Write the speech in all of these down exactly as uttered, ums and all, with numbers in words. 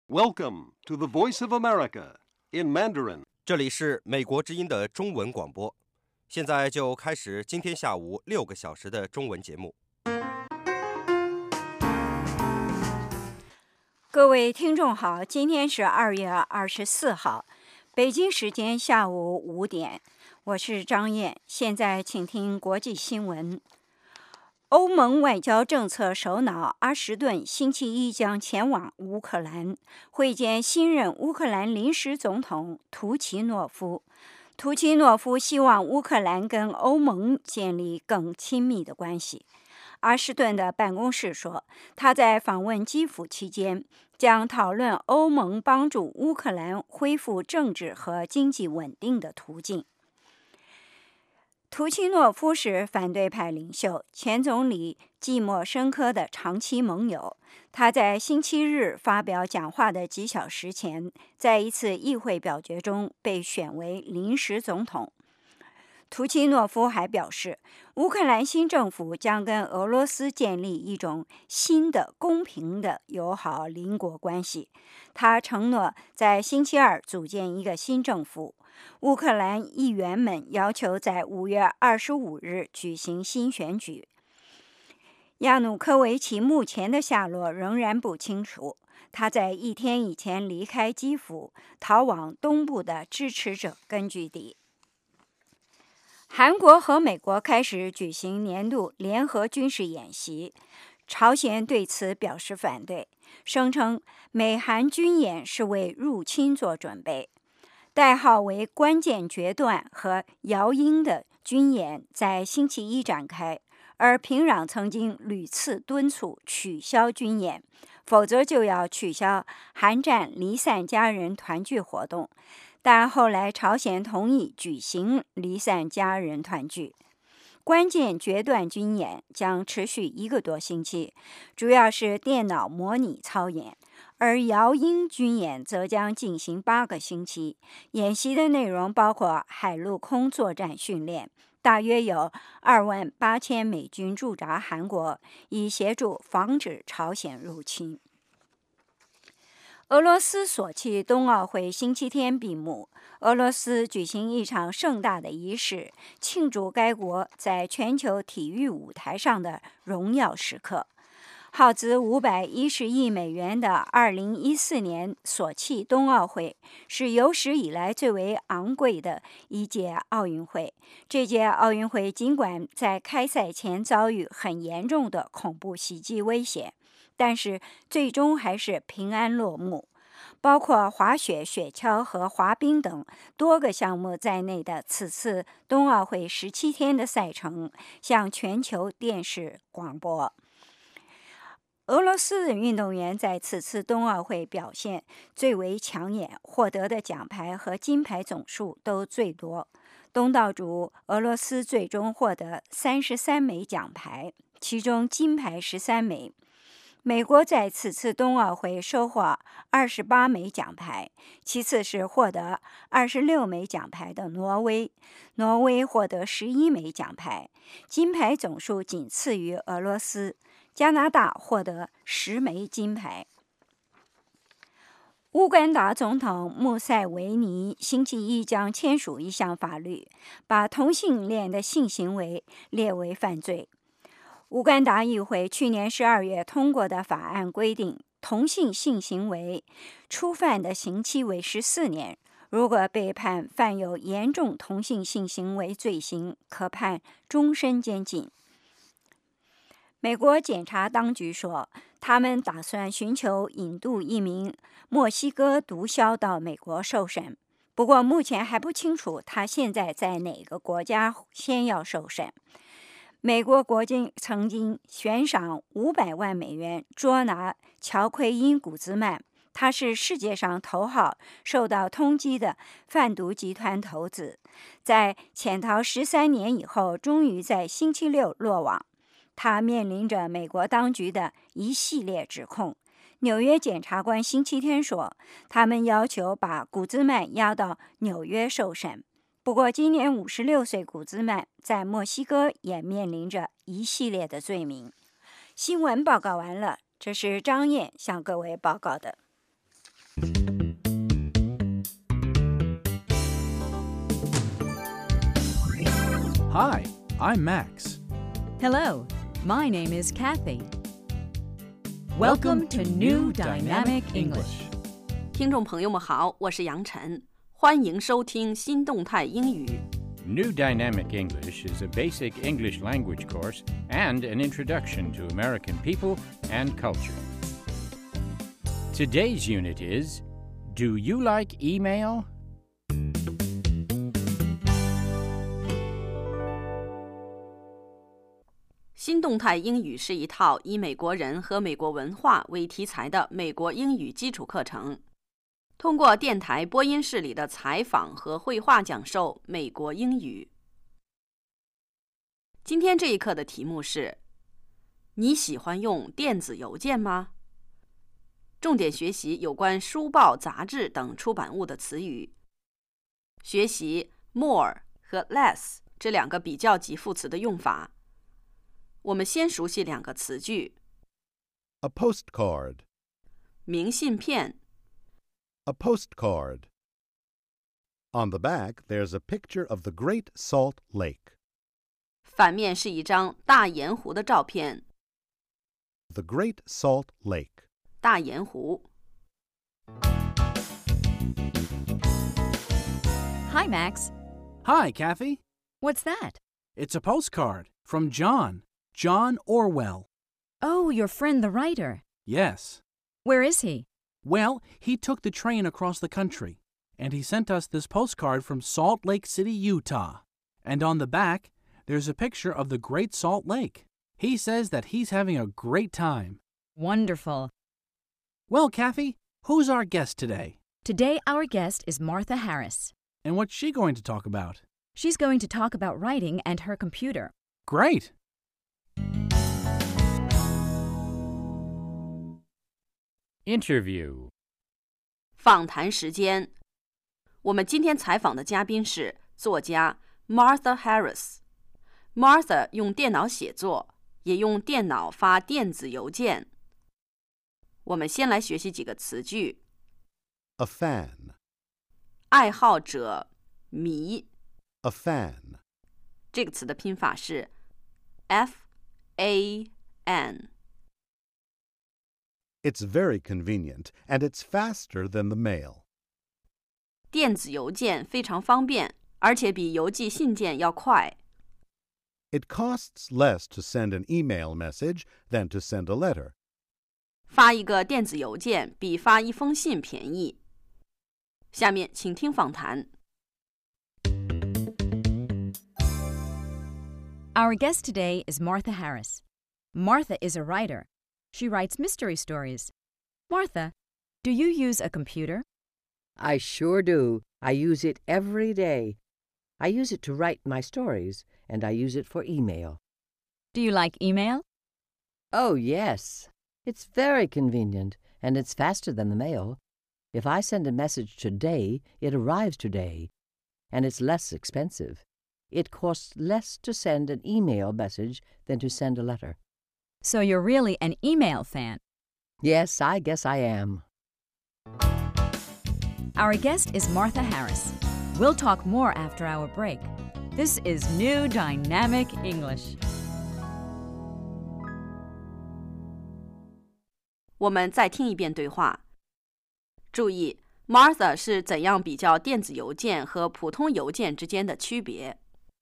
Welcome to the Voice of America in Mandarin. 这里是美国之音的中文广播，现在就开始今天下午六个小时的中文节目。 各位听众好，今天是二月二十四号，北京时间下午五点，我是张燕，现在请听国际新闻。欧盟外交政策首脑阿什顿星期一将前往乌克兰会见新任乌克兰临时总统图奇诺夫。图奇诺夫希望乌克兰跟欧盟建立更亲密的关系。阿什顿的办公室说，他在访问基辅期间将讨论欧盟帮助乌克兰恢复政治和经济稳定的途径。图奇诺夫是反对派领袖，前总理季莫申科的长期盟友。他在星期日发表讲话的几小时前，在一次议会表决中被选为临时总统。图奇诺夫还表示，乌克兰新政府将跟俄罗斯建立一种新的公平的友好邻国关系。他承诺在星期二组建一个新政府。乌克兰议员们要求在五月二十五日举行新选举。亚努科维奇目前的下落仍然不清楚，他在一天以前离开基辅，逃往东部的支持者根据地。韩国和美国开始举行年度联合军事演习，朝鲜对此表示反对，声称美韩军演是为入侵做准备。代号为关键决断和姚鹰的军演在星期一展开，而平壤曾经屡次敦促取消军演，否则就要取消韩战离散家人团聚活动。但后来朝鲜同意举行离散家人团聚。关键决断军演将持续一个多星期，主要是电脑模拟操演，而姚鹰军演则将进行八个星期。演习的内容包括海陆空作战训练，大约有二万八千美军驻扎韩国，以协助防止朝鲜入侵。俄罗斯索契冬奥会星期天闭幕，俄罗斯举行一场盛大的仪式，庆祝该国在全球体育舞台上的荣耀时刻。耗资五百一十亿美元的二零一四年索契冬奥会是有史以来最为昂贵的一届奥运会。这届奥运会尽管在开赛前遭遇很严重的恐怖袭击威胁，但是最终还是平安落幕。包括滑雪、雪橇和滑冰等多个项目在内的此次冬奥会十七天的赛程向全球电视广播。俄罗斯的运动员在此次冬奥会表现最为抢眼，获得的奖牌和金牌总数都最多。东道主俄罗斯最终获得三十三枚奖牌，其中金牌十三枚。美国在此次冬奥会收获二十八枚奖牌，其次是获得二十六枚奖牌的挪威，挪威获得十一枚奖牌，金牌总数仅次于俄罗斯，加拿大获得十枚金牌。乌干达总统穆塞维尼星期一将签署一项法律，把同性恋的性行为列为犯罪。乌干达议会去年十二月通过的法案规定，同性性行为初犯的刑期为十四年，如果被判犯有严重同性性行为罪行，可判终身监禁。美国检察当局说，他们打算寻求引渡一名墨西哥毒枭到美国受审，不过目前还不清楚他现在在哪个国家先要受审。美国国境曾经悬赏五百万美元捉拿乔奎因·古兹曼，他是世界上头号受到通缉的贩毒集团头子，在潜逃十三年以后，终于在星期六落网。他面临着美国当局的一系列指控。纽约检察官星期天说，他们要求把古兹曼押到纽约受审。不过，今年五十六岁古兹曼在墨西哥也面临着一系列的罪名。新闻报告完了，这是张燕向各位报告的。 Hi, I'm Max. Hello, my name is Kathy. Welcome to New Dynamic English. 听众朋友们好，我是杨晨，欢迎收听新动态英语。 New Dynamic English is a basic English language course and an introduction to American people and culture. Today's unit is, Do you like email? 新动态英语是一套以美国人和美国文化为题材的美国英语基础课程，通过电台播音室里的采访和绘画讲授美国英语。今天这一课的题目是：你喜欢用电子邮件吗？重点学习有关书报、杂志等出版物的词语，学习 more 和 less 这两个比较级副词的用法。我们先熟悉两个词句 A postcard. 明信片 A postcard. On the back, there's a picture of the Great Salt Lake. 反面是一张大盐湖的照片 The Great Salt Lake. 大盐湖 Hi, Max. Hi, Kathy. What's that? It's a postcard from John. John Orwell. Oh, your friend the writer. Yes. Where is he? Well, he took the train across the country, and he sent us this postcard from Salt Lake City, Utah. And on the back, there's a picture of the Great Salt Lake. He says that he's having a great time. Wonderful. Well, Kathy, who's our guest today? Today our guest is Martha Harris. And what's she going to talk about? She's going to talk about writing and her computer. Great! Interview. 访谈时间。我们今天采访的嘉宾是作家 Martha Harris。Martha 用电脑写作，也用电脑发电子邮件。我们先来学习几个词句。 A fan. 爱好者、迷。 A fan. 这个词的拼法是 F A N。 It's very convenient, and it's faster than the mail. 电子邮件非常方便，而且比邮寄信件要快。 It costs less to send an email message than to send a letter. 发一个电子邮件比发一封信便宜。下面请听访谈。 Our guest today is Martha Harris. Martha is a writer. She writes mystery stories. Martha, do you use a computer? I sure do. I use it every day. I use it to write my stories, and I use it for email. Do you like email? Oh, yes. It's very convenient, and it's faster than the mail. If I send a message today, it arrives today, and it's less expensive. It costs less to send an email message than to send a letter. So you're really an email fan. Yes, I guess I am. Our guest is Martha Harris. We'll talk more after our break. This is New Dynamic English. 我们再听一遍对话。注意 ，Martha 是怎样比较电子邮件和普通邮件之间的区别。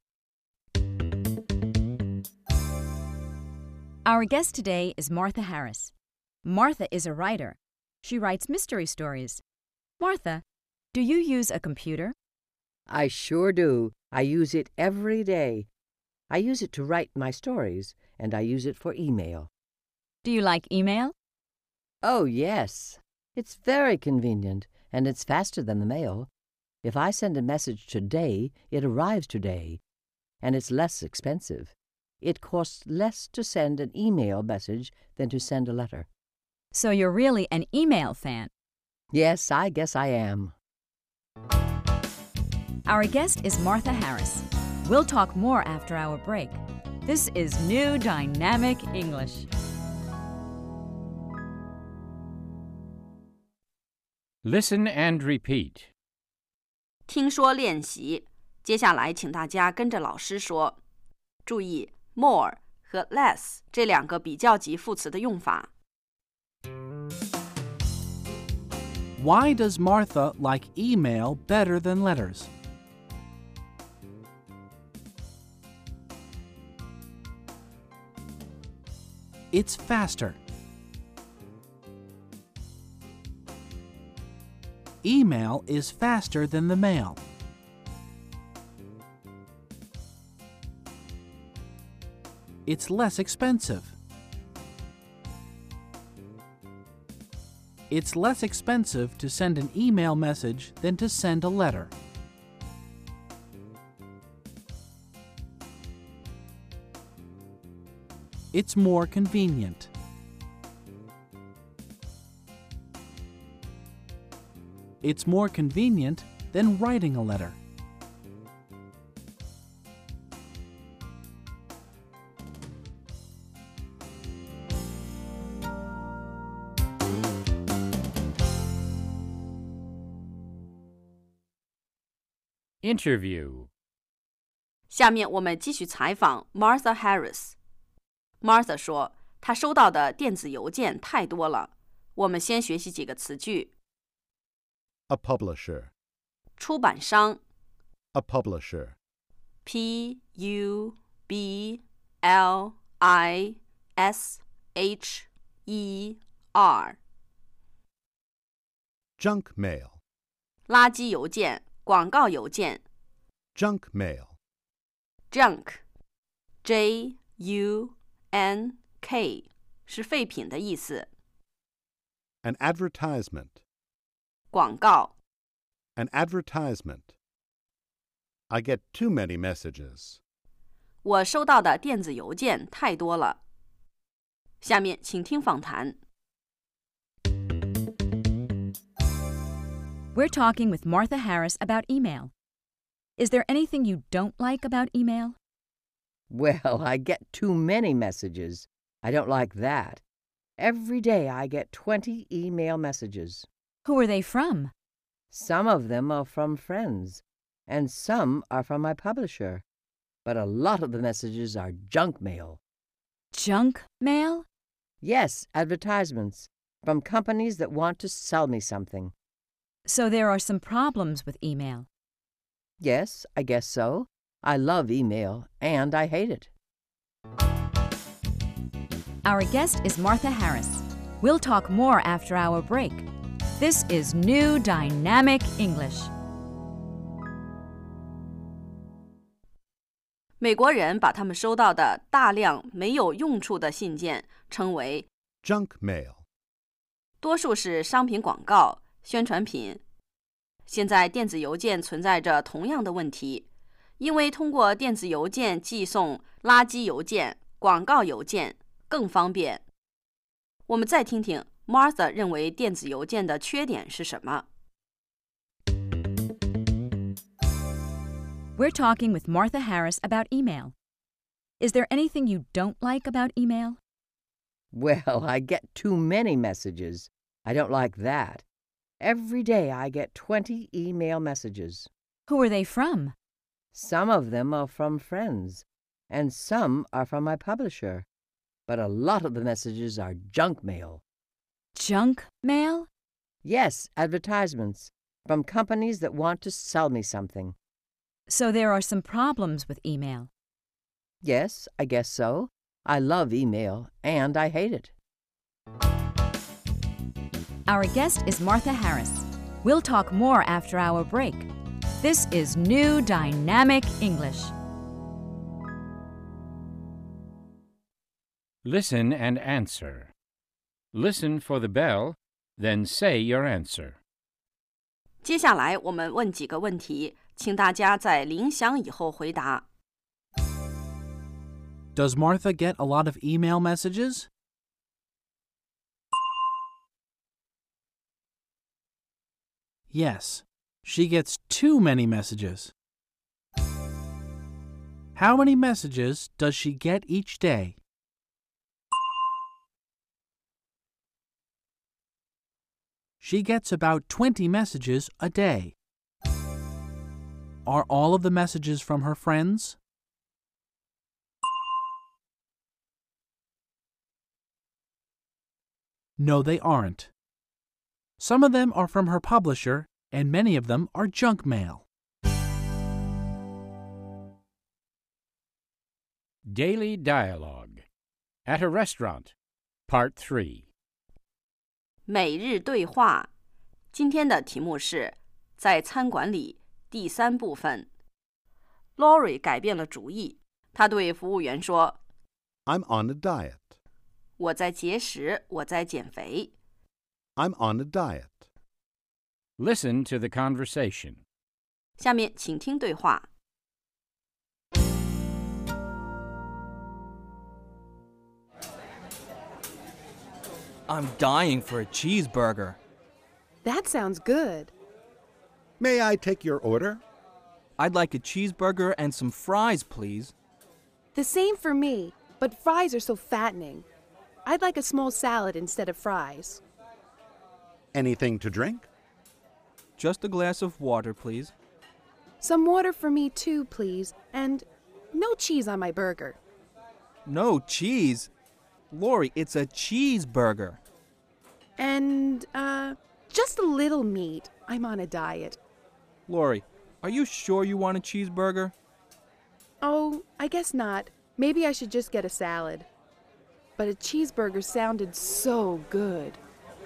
Our guest today is Martha Harris. Martha is a writer. She writes mystery stories. Martha, do you use a computer? I sure do. I use it every day. I use it to write my stories, and I use it for email. Do you like email? Oh, yes. It's very convenient, and it's faster than the mail. If I send a message today, it arrives today, and it's less expensive. It costs less to send an email message than to send a letter. So you're really an email fan. Yes, I guess I am. Our guest is Martha Harris. We'll talk more after our break. This is New Dynamic English. Listen and repeat. 听说练习，接下来请大家跟着老师说。 注意 more 和 less 这两个比较级副词的用法。 Why does Martha like email better than letters? It's faster. Email is faster than the mail. It's less expensive. It's less expensive to send an email message than to send a letter. It's more convenient. It's more convenient than writing a letter. Interview. 下面我们继续采访 Martha Harris。Martha 说，她收到的电子邮件太多了。我们先学习几个词句。 A publisher. 出版商 A publisher. P U B L I S H E R Junk mail. 垃圾邮件、广告邮件 Junk mail. Junk J U N K 是废品的意思。 An advertisement. 广告 An advertisement. I get too many messages. 我收到的电子邮件太多了。下面请听访谈。 We're talking with Martha Harris about email. Is there anything you don't like about email? Well, I get too many messages. I don't like that. Every day I get twenty email messages. Who are they from? Some of them are from friends, and some are from my publisher. But a lot of the messages are junk mail. Junk mail? Yes, advertisements from companies that want to sell me something. So there are some problems with email. Yes, I guess so. I love email, and I hate it. Our guest is Martha Harris. We'll talk more after our break. This is New Dynamic English. 美国人把他们收到的大量没有用处的信件称为 Junk mail. 多数是商品广告、宣传品。现在电子邮件存在着同样的问题，因为通过电子邮件寄送垃圾邮件、广告邮件更方便。我们再听听 Martha 认为电子邮件的缺点是什么。 We're talking with Martha Harris about email. Is there anything you don't like about email? Well, I get too many messages. I don't like that. Every day I get twenty email messages. Who are they from? Some of them are from friends, and some are from my publisher. But a lot of the messages are junk mail. Junk mail? Yes, advertisements from companies that want to sell me something. So there are some problems with email. Yes, I guess so. I love email, and I hate it. Our guest is Martha Harris. We'll talk more after our break. This is New Dynamic English. Listen and answer. Listen for the bell, then say your answer. 接下来我们问几个问题，请大家在铃响以后回答。 Does Martha get a lot of email messages? Yes, she gets too many messages. How many messages does she get each day? She gets about twenty messages a day. Are all of the messages from her friends? No, they aren't. Some of them are from her publisher, and many of them are junk mail. Daily Dialogue. At a Restaurant. Part three. 每日对话。今天的题目是在餐馆里第三部分。Lori 改变了主意，她对服务员说 I'm on a diet. 我在节食，我在减肥。 I'm on a diet. Listen to the conversation. 下面请听对话。 I'm dying for a cheeseburger. That sounds good. May I take your order? I'd like a cheeseburger and some fries, please. The same for me, but fries are so fattening. I'd like a small salad instead of fries. Anything to drink? Just a glass of water, please. Some water for me too, please, and no cheese on my burger. No cheese? Lori, it's a cheeseburger. And, uh, just a little meat. I'm on a diet. Lori, are you sure you want a cheeseburger? Oh, I guess not. Maybe I should just get a salad. But a cheeseburger sounded so good.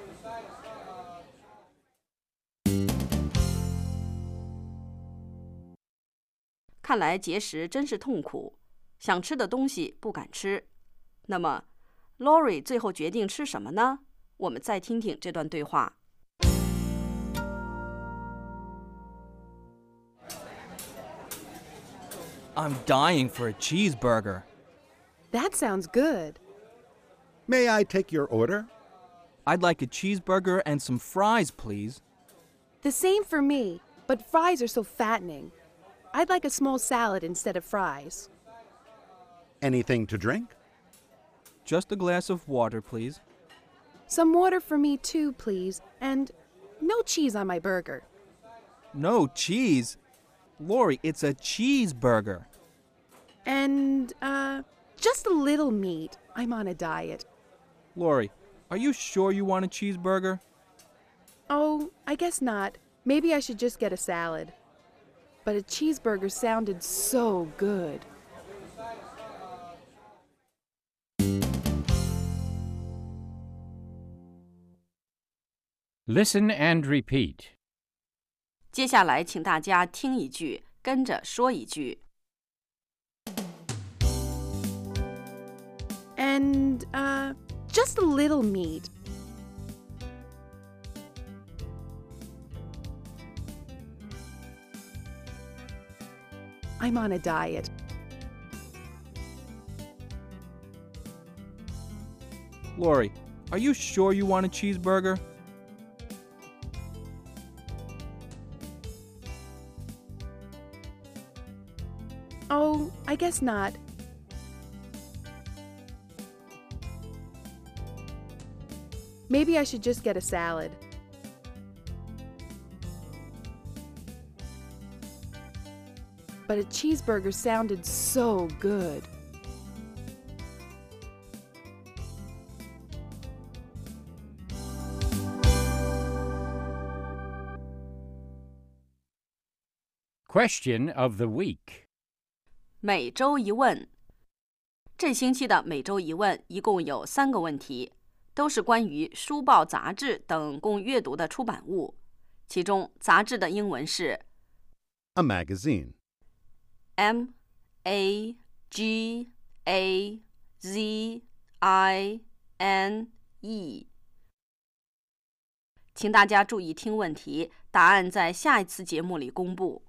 看来节食真是痛苦，想吃的东西不敢吃。那么 Lori 最后决定吃什么呢？我们再听听这段对话。 I'm dying for a cheeseburger. That sounds good. May I take your order? I'd like a cheeseburger and some fries, please. The same for me, but fries are so fattening. I'd like a small salad instead of fries. Anything to drink? Just a glass of water, please. Some water for me too, please, and no cheese on my burger. No cheese? Lori, it's a cheeseburger. And, uh, just a little meat. I'm on a diet. Lori, are you sure you want a cheeseburger? Oh, I guess not. Maybe I should just get a salad. But a cheeseburger sounded so good. Listen and repeat. 接下来，请大家听一句，跟着说一句。 And, uh, just a little meat. I'm on a diet. Lori, are you sure you want a cheeseburger? Oh, I guess not. Maybe I should just get a salad. But a cheeseburger sounded so good. Question of the week. 每周一问。这星期的每周一问一共有三个问题，都是关于书报、杂志等供阅读的出版物。其中，杂志的英文是 A magazine. M A G A Z I N E。请大家注意听问题，答案在下一次节目里公布。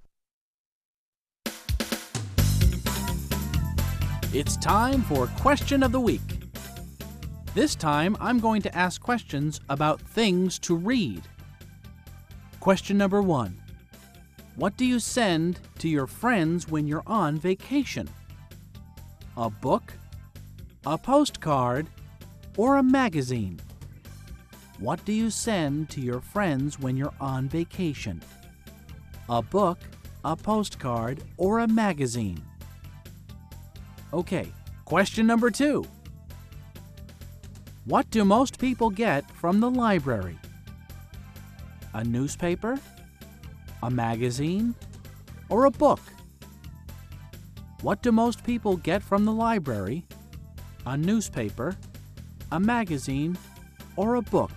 It's time for Question of the Week. This time, I'm going to ask questions about things to read. Question number one. What do you send to your friends when you're on vacation? A book, a postcard, or a magazine? What do you send to your friends when you're on vacation? A book, a postcard, or a magazine? Okay, question number two. What do most people get from the library? A newspaper, a magazine, or a book? What do most people get from the library? A newspaper, a magazine, or a book?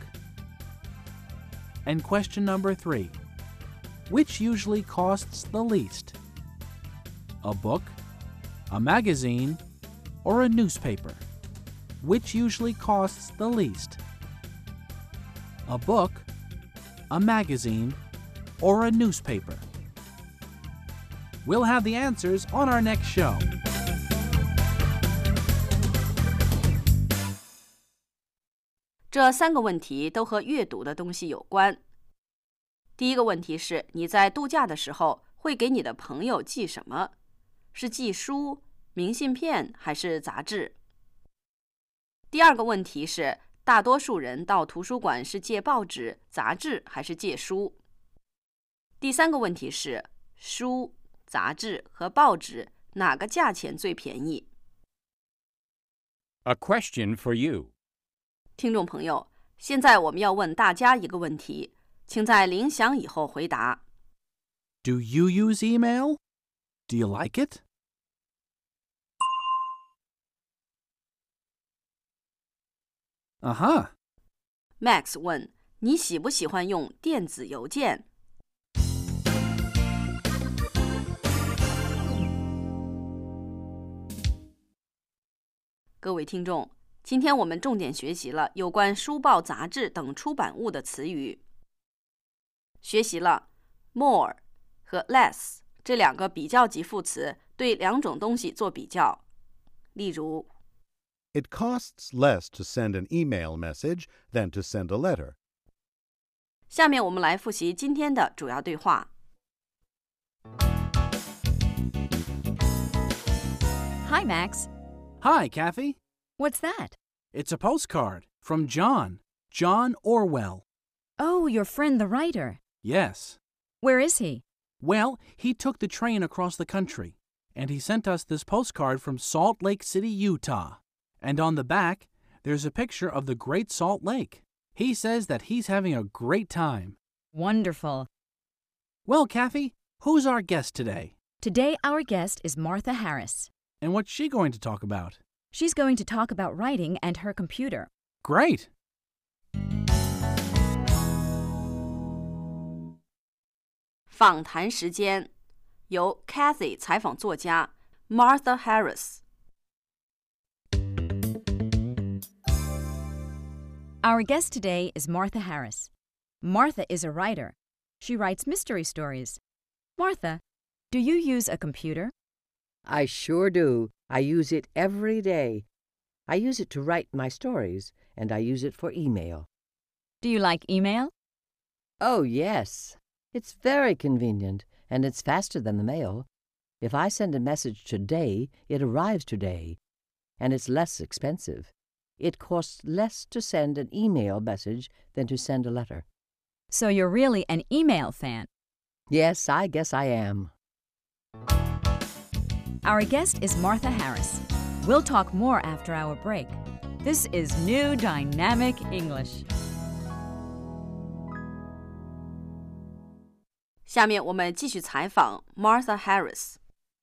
And question number three. Which usually costs the least? A book, a magazine, or a newspaper? Which usually costs the least? A book, a magazine, or a newspaper? We'll have the answers on our next show. 这三个问题都和阅读的东西有关。第一个问题是，你在度假的时候会给你的朋友寄什么？是寄书、明信片还是杂志？第二个问题是，大多数人到图书馆是借报纸、杂志还是借书？第三个问题是，书、杂志和报纸哪个价钱最便宜？ A question for you. 听众朋友，现在我们要问大家一个问题，请在铃响以后回答。 Do you use email? Do you like it? Uh-huh. Max 问，你喜不喜欢用电子邮件？各位听众，今天我们重点学习了有关书报、杂志等出版物的词语，学习了 more 和 less 这两个比较级副词对两种东西做比较。例如 It costs less to send an email message than to send a letter. 下面我们来复习今天的主要对话。 Hi, Max. Hi, Kathy. What's that? It's a postcard from John. John Orwell. Oh, your friend the writer. Yes. Where is he? Well, he took the train across the country, and he sent us this postcard from Salt Lake City, Utah. And on the back, there's a picture of the Great Salt Lake. He says that he's having a great time. Wonderful. Well, Kathy, who's our guest today? Today, our guest is Martha Harris. And what's she going to talk about? She's going to talk about writing and her computer. Great! 访谈时间，由 Kathy 采访作家 Martha Harris。 Our guest today is Martha Harris. Martha is a writer. She writes mystery stories. Martha, do you use a computer? I sure do. I use it every day. I use it to write my stories, and I use it for email. Do you like email? Oh, yes. It's very convenient, and it's faster than the mail. If I send a message today, it arrives today, and it's less expensive. It costs less to send an email message than to send a letter. So you're really an email fan. Yes, I guess I am. Our guest is Martha Harris. We'll talk more after our break. This is New Dynamic English. 下面我们继续采访 Martha Harris.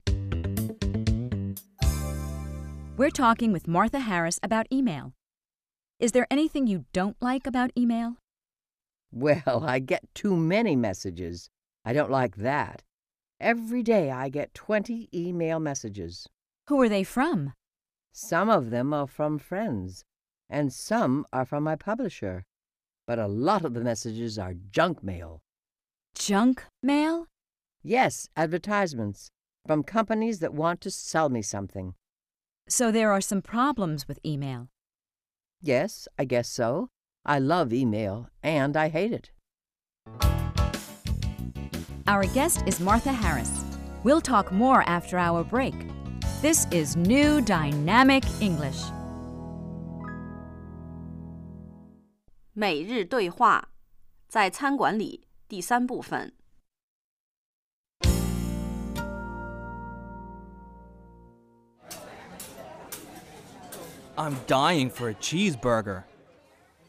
We're talking with Martha Harris about email. Is there anything you don't like about email? Well, I get too many messages. I don't like that. Every day I get twenty email messages. Who are they from? Some of them are from friends, and some are from my publisher. But a lot of the messages are junk mail. Junk mail? Yes, advertisements from companies that want to sell me something. So there are some problems with email. Yes, I guess so. I love email, and I hate it. Our guest is Martha Harris. We'll talk more after our break. This is New Dynamic English. 每日对话，在餐馆里，第三部分。 I'm dying for a cheeseburger.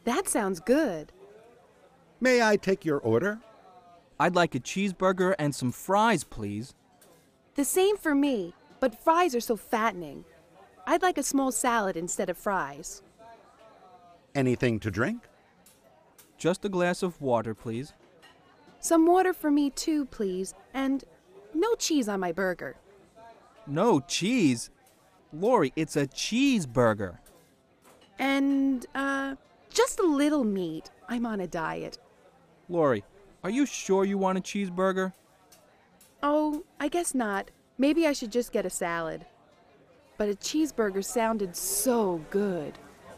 That sounds good. May I take your order? I'd like a cheeseburger and some fries, please. The same for me, but fries are so fattening. I'd like a small salad instead of fries. Anything to drink? Just a glass of water, please. Some water for me too, please, and no cheese on my burger. No cheese? Lori, it's a cheeseburger. And, uh, just a little meat. I'm on a diet. Lori, are you sure you want a cheeseburger? Oh, I guess not. Maybe I should just get a salad. But a cheeseburger sounded so good.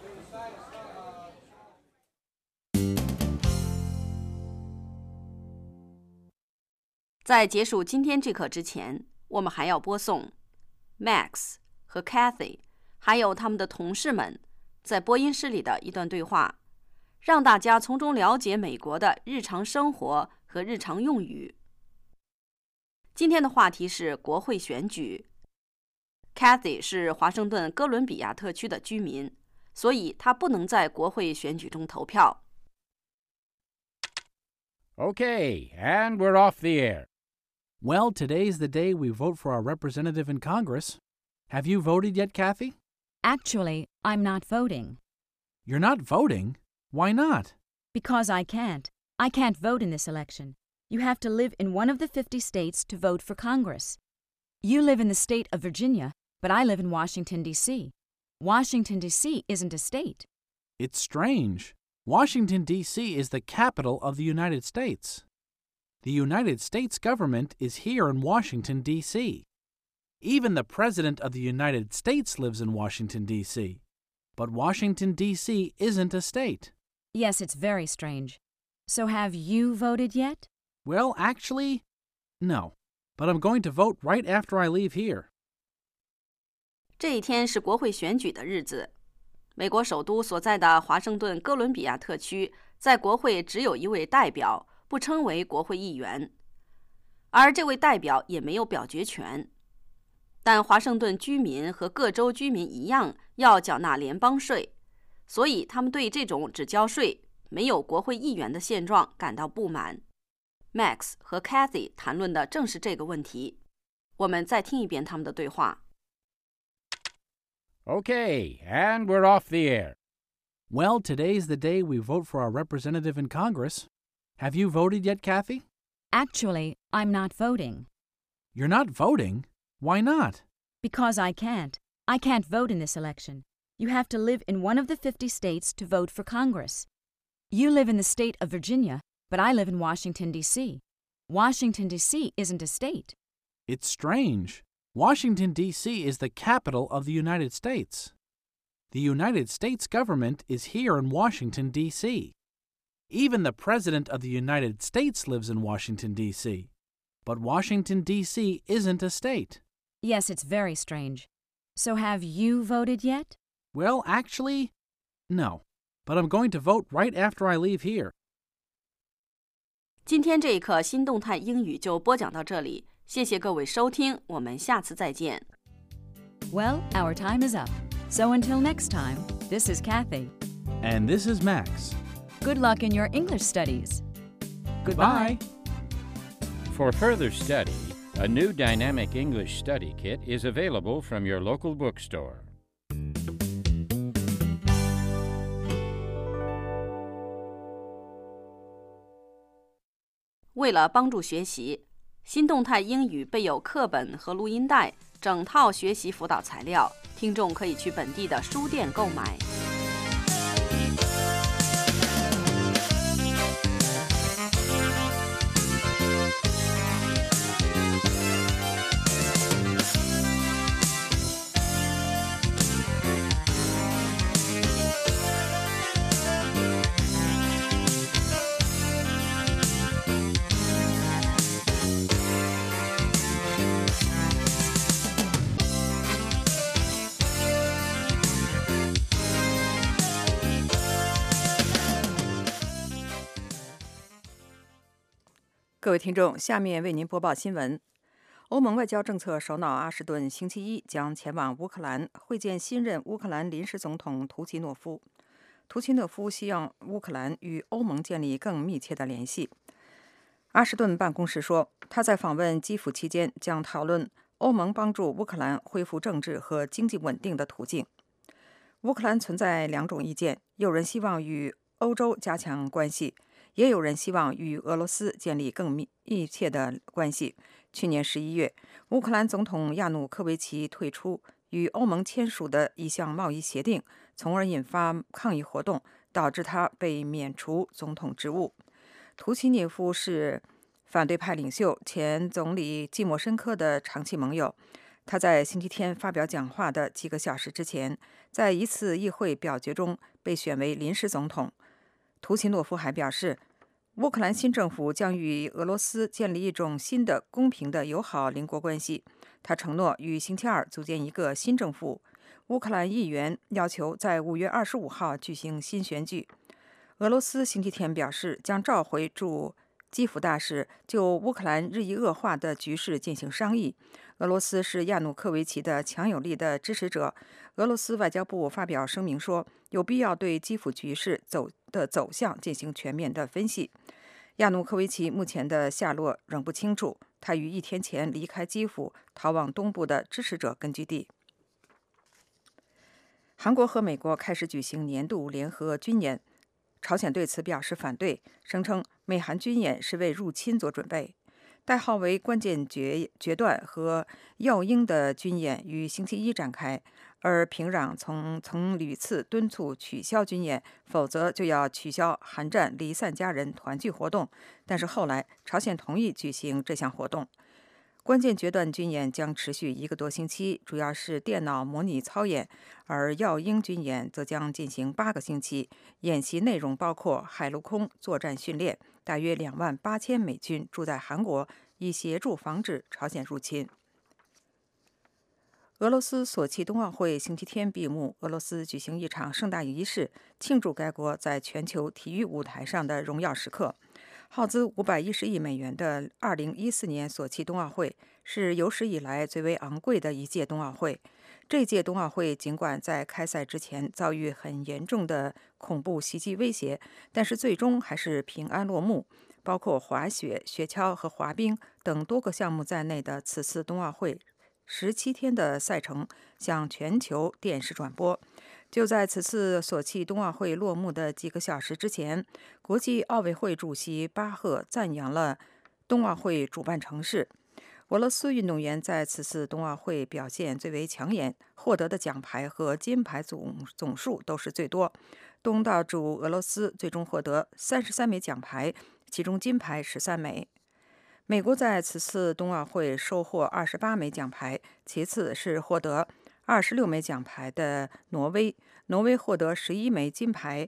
在结束今天这课之前，我们还要播送 Max 和 Kathy 还有他们的同事们在播音室里的一段对话，让大家从中了解美国的日常生活和日常用语。今天的话题是国会选举。Kathy 是华盛顿哥伦比亚特区的居民，所以她不能在国会选举中投票。 Okay, and we're off the air. Well, today's the day we vote for our representative in Congress. Have you voted yet, Kathy? Actually, I'm not voting. You're not voting? Why not? Because I can't. I can't vote in this election. You have to live in one of the fifty states to vote for Congress. You live in the state of Virginia, but I live in Washington, D C Washington, D C isn't a state. It's strange. Washington, D C is the capital of the United States. The United States government is here in Washington, D C Even the President of the United States lives in Washington, D C But Washington, D C isn't a state. Yes, it's very strange. So have you voted yet? Well, actually, no. But I'm going to vote right after I leave here. 这一天是国会选举的日子。美国首都所在的华盛顿哥伦比亚特区在国会只有一位代表，不称为国会议员，而这位代表也没有表决权。但华盛顿居民和各州居民一样要缴纳联邦税，所以他们对这种只交税、没有国会议员的现状感到不满。Max 和 Kathy 谈论的正是这个问题。我们再听一遍他们的对话。 Okay, and we're off the air. Well, today's the day we vote for our representative in Congress. Have you voted yet, Kathy? Actually, I'm not voting. You're not voting? Why not? Because I can't. I can't vote in this election. You have to live in one of the fifty states to vote for Congress. You live in the state of Virginia, but I live in Washington, D C Washington, D C isn't a state. It's strange. Washington, D C is the capital of the United States. The United States government is here in Washington, D C Even the President of the United States lives in Washington, D C But Washington, D C isn't a state. Yes, it's very strange. So have you voted yet? Well, actually, no. But I'm going to vote right after I leave here. 今天这一课新动态英语就播讲到这里，谢谢各位收听，我们下次再见。 Well, our time is up. So until next time, this is Kathy. And this is Max. Good luck in your English studies. Goodbye. For further study, a new dynamic English study kit is available from your local bookstore. 为了帮助学习，新动态英语备有课本和录音带，整套学习辅导材料，听众可以去本地的书店购买。 各位听众，下面为您播报新闻。欧盟外交政策首脑阿什顿星期一将前往乌克兰会见新任乌克兰临时总统图奇诺夫。 图奇诺夫希望乌克兰与欧盟建立更密切的联系。阿什顿办公室说，他在访问基辅期间将讨论欧盟帮助乌克兰恢复政治和经济稳定的途径。乌克兰存在两种意见，有人希望与欧洲加强关系，也有人希望与俄罗斯建立更密切的关系。去年十一月，乌克兰总统亚努科维奇退出与欧盟签署的一项贸易协定，从而引发抗议活动，导致他被免除总统职务。图奇涅夫是反对派领袖、前总理季莫申科的长期盟友。他在星期天发表讲话的几个小时之前，在一次议会表决中被选为临时总统。图奇诺夫还表示，乌克兰新政府将与俄罗斯建立一种新的、公平的友好邻国关系。他承诺于星期二组建一个新政府。乌克兰议员要求在五月二十五号举行新选举。俄罗斯星期天表示，将召回驻基辅大使，就乌克兰日益恶化的局势进行商议。俄罗斯是亚努科维奇的强有力的支持者。俄罗斯外交部发表声明说，有必要对基辅局势走的走向进行全面的分析。亚努科维奇目前的下落仍不清楚，他于一天前离开基辅，逃往东部的支持者根据地。韩国和美国开始举行年度联合军演，朝鲜对此表示反对，声称美韩军演是为入侵做准备。代号为关键决决断和耀英的军演于星期一展开，而平壤从曾屡次敦促取消军演，否则就要取消韩战离散家人团聚活动。但是后来朝鲜同意举行这项活动。关键决断军演将持续一个多星期，主要是电脑模拟操演，而耀英军演则将进行八个星期。演习内容包括海陆空作战训练，大约两万八千美军驻在韩国，以协助防止朝鲜入侵。俄罗斯索契冬奥会星期天闭幕，俄罗斯举行一场盛大仪式，庆祝该国在全球体育舞台上的荣耀时刻。耗资五百一十亿美元的二零一四年索契冬奥会是有史以来最为昂贵的一届冬奥会。这届冬奥会尽管在开赛之前遭遇很严重的恐怖袭击威胁，但是最终还是平安落幕。包括滑雪、雪橇和滑冰等多个项目在内的此次冬奥会十七天的赛程向全球电视转播。就在此次索契冬奥会落幕的几个小时之前，国际奥委会主席巴赫赞扬了冬奥会主办城市。俄罗斯运动员在此次冬奥会表现最为抢眼，获得的奖牌和金牌总总数都是最多。东道主俄罗斯最终获得三十三枚奖牌，其中金牌十三枚。美国在此次冬奥会收获二十八枚奖牌，其次是获得二十六枚奖牌的挪威，挪威获得十一枚金牌，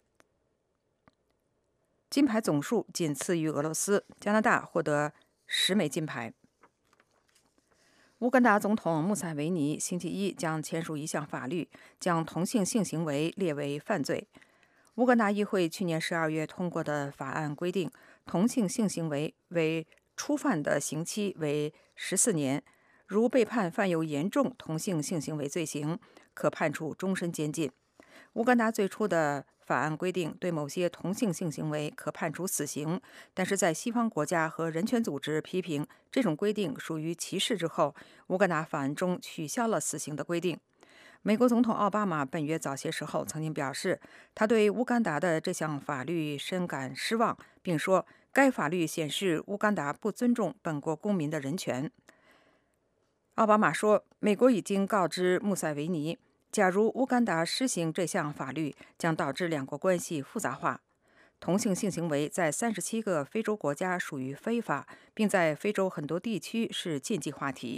金牌总数仅次于俄罗斯。加拿大获得十枚金牌。乌干达总统穆塞维尼星期一将签署一项法律，将同性性行为列为犯罪。乌干达议会去年十二月通过的法案规定，同性性行为为初犯的刑期为十四年，如被判犯有严重同性性行为罪行，可判处终身监禁。乌干达最初的法案规定，对某些同性性行为可判处死刑，但是在西方国家和人权组织批评这种规定属于歧视之后，乌干达法案中取消了死刑的规定。美国总统奥巴马本月早些时候曾经表示，他对乌干达的这项法律深感失望，并说该法律显示乌干达不尊重本国公民的人权。奥巴马说，美国已经告知穆塞维尼，假如乌干达施行这项法律，将导致两国关系复杂化。同性性行为在三十七个非洲国家属于非法，并在非洲很多地区是禁忌话题。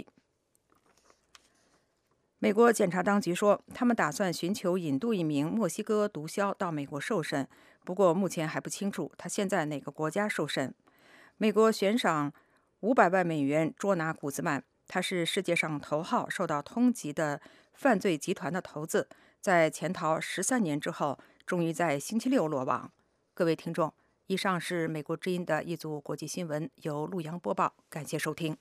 美国检察当局说，他们打算寻求引渡一名墨西哥毒枭到美国受审，不过目前还不清楚他现在哪个国家受审。美国悬赏五百万美元捉拿古兹曼，他是世界上头号受到通缉的犯罪集团的头子，在潜逃十三年之后，终于在星期六落网。各位听众，以上是美国之音的一组国际新闻，由陆洋播报，感谢收听。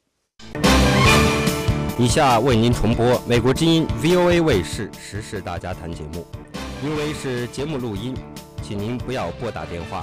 以下为您重播美国之音 V O A 卫视时事大家谈节目。 因为是节目录音，请您不要拨打电话。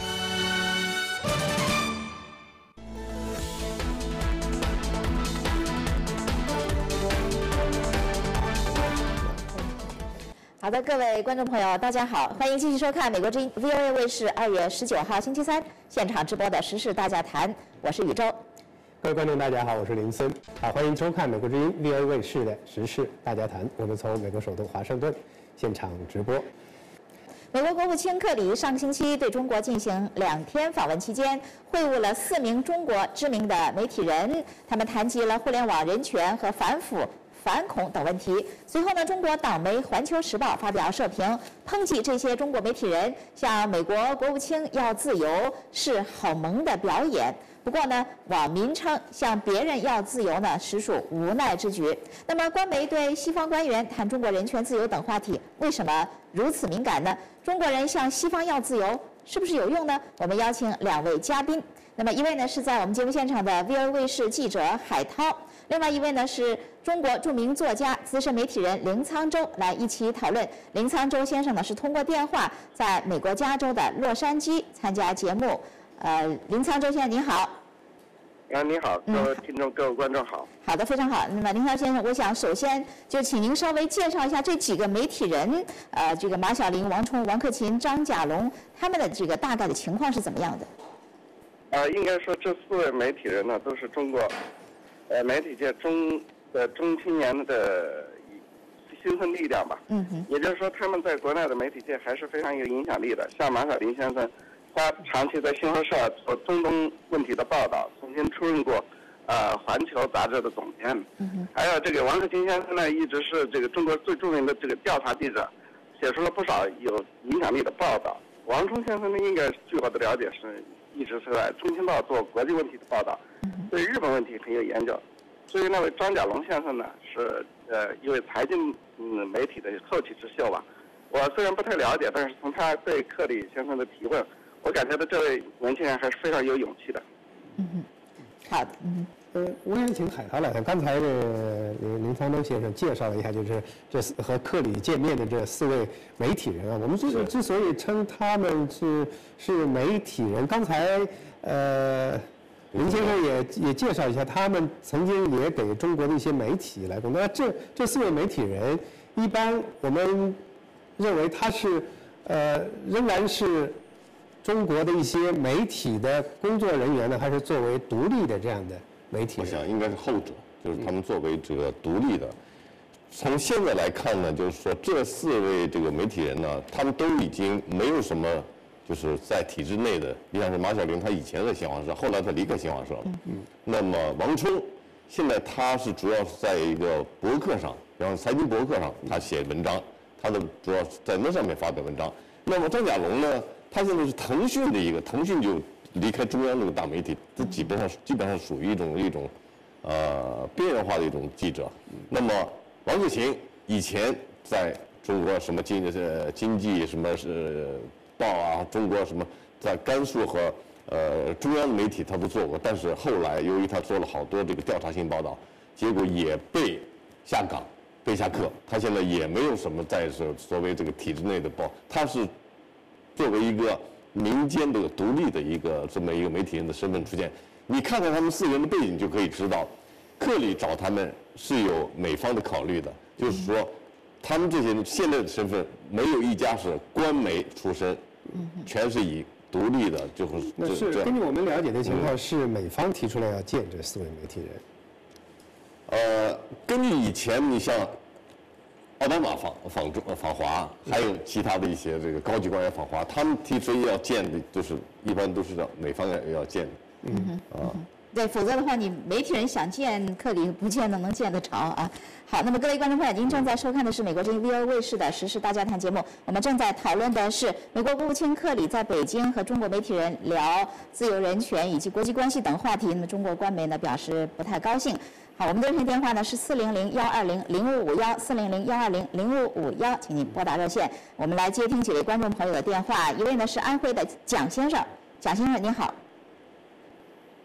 好的，各位观众朋友，大家好，欢迎继续收看美国之音 V O A 卫视二月十九号星期三现场直播的时事大家谈，我是宇宙。 各位观众，大家好，我是林森，好，欢迎收看美国之音 V O A 卫视的时事大家谈，我们从美国首都华盛顿现场直播。 美国国务卿克里上个星期对中国进行两天访问期间，会晤了四名中国知名的媒体人，他们谈及了互联网人权和反腐、反恐等问题。随后呢，中国党媒《环球时报》发表社评，抨击这些中国媒体人向美国国务卿要自由是好萌的表演。不过呢，网民称向别人要自由呢，实属无奈之举。那么，官媒对西方官员谈中国人权自由等话题，为什么如此敏感呢？中国人向西方要自由，是不是有用呢？我们邀请两位嘉宾。那么，一位呢是在我们节目现场的 V O A 卫视记者海涛，另外一位呢是中国著名作家、资深媒体人林沧州，来一起讨论。林沧州先生呢是通过电话在美国加州的洛杉矶参加节目。呃，林沧州先生您好。 啊，你好，各位听众、嗯、各位观众好。 好的，非常好。那么林沧先生，我想首先就请您稍微介绍一下这几个媒体人，呃，这个马晓玲、王冲、王克勤、张甲龙，他们的这个大概的情况是怎么样的？ 呃，应该说这四位媒体人呢，都是中国，呃，媒体界中的中青年的新生力量吧。嗯哼。也就是说，他们在国内的媒体界还是非常有影响力的。像马晓玲先生。他长期在新华社做中东问题的报道，曾经出任过呃《环球》杂志的总编。嗯、还有这个王克勤先生呢，一直是这个中国最著名的这个调查记者，写出了不少有影响力的报道。王冲先生呢，应该据我的了解是一直是在《中青报》做国际问题的报道，对日本问题很有研究。至于那位张甲龙先生呢，是呃一位财经嗯媒体的后起之秀吧。我虽然不太了解，但是从他对克里先生的提问，我感觉到这位年轻人还是非常有勇气的。 嗯哼，好的，嗯呃，我想请海涛来看，刚才的林林沧州先生介绍了一下，就是这和克里见面的这四位媒体人啊。我们之之所以称他们是是媒体人，刚才呃林先生也也介绍一下，他们曾经也给中国的一些媒体来工作。那这这四位媒体人，一般我们认为他是呃仍然是中国的一些媒体的工作人员呢，还是作为独立的这样的媒体人？ 我想应该是后者，就是他们作为这个独立的。从现在来看呢，就是说这四位这个媒体人呢，他们都已经没有什么就是在体制内的，你像是马晓玲，他以前在新华社，后来他离开新华社了。嗯。那么王冲，现在他是主要是在一个博客上，然后财经博客上他写文章，他的主要是在那上面发表文章。那么张甲龙呢？他现在是腾讯的一个，腾讯就离开中央这个大媒体，这基本上基本上属于一种一种，呃，边缘化的一种记者。那么王克勤以前在中国什么经呃经济什么是报啊，中国什么在甘肃和呃中央的媒体他都做过，但是后来由于他做了好多这个调查性报道，结果也被下岗、被下课，他现在也没有什么在所所谓这个体制内的报，他是。作为一个民间的独立的一个这么一个媒体人的身份出现，你看看他们四个人的背景就可以知道，克里找他们是有美方的考虑的，就是说，他们这些人现在的身份没有一家是官媒出身，全是以独立的，就是那是根据我们了解的情况，是美方提出来要见这四位媒体人。 呃，根据以前你像。奥巴马访访中访华，还有其他的一些这个高级官员访华，他们提出要见的，就是一般都是让美方要要见的。 嗯哼，啊，对，否则的话，你媒体人想见克里，不见得能见得着啊。好，那么各位观众朋友，您正在收看的是美国之音 V O A 卫视的时事大家谈节目，我们正在讨论的是美国国务卿克里在北京和中国媒体人聊自由人权以及国际关系等话题。那么中国官媒呢表示不太高兴。好，我们的热线电话呢是四零零幺二零零五五幺四零零幺二零零五五幺，请您拨打热线。我们来接听几位观众朋友的电话。一位呢是安徽的蒋先生，蒋先生您好。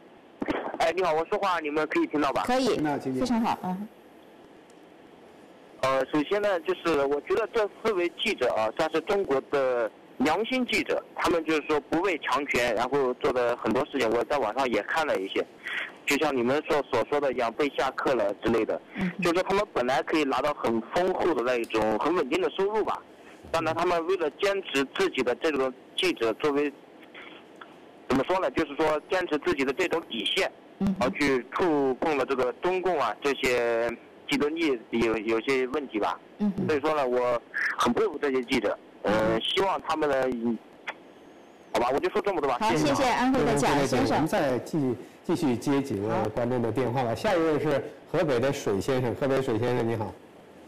哎，你好，我说话你们可以听到吧？ 可以，非常好，嗯。 呃，首先呢，就是我觉得这四位记者啊，算是中国的良心记者，他们就是说不畏强权，然后做的很多事情，我在网上也看了一些，就像你们所所说的一样，被下课了之类的，就是说他们本来可以拿到很丰厚的那一种很稳定的收入吧，但呢，他们为了坚持自己的这种记者作为怎么说呢，就是说坚持自己的这种底线，而去触碰了这个中共啊这些既得利益有有些问题吧。 嗯， 所以说呢，我很佩服这些记者，呃，希望他们呢，好吧，我就说这么多吧。 好，谢谢安徽的蒋先生。 我们再继继续接几个观众的电话吧。下一位是河北的水先生，河北水先生你好。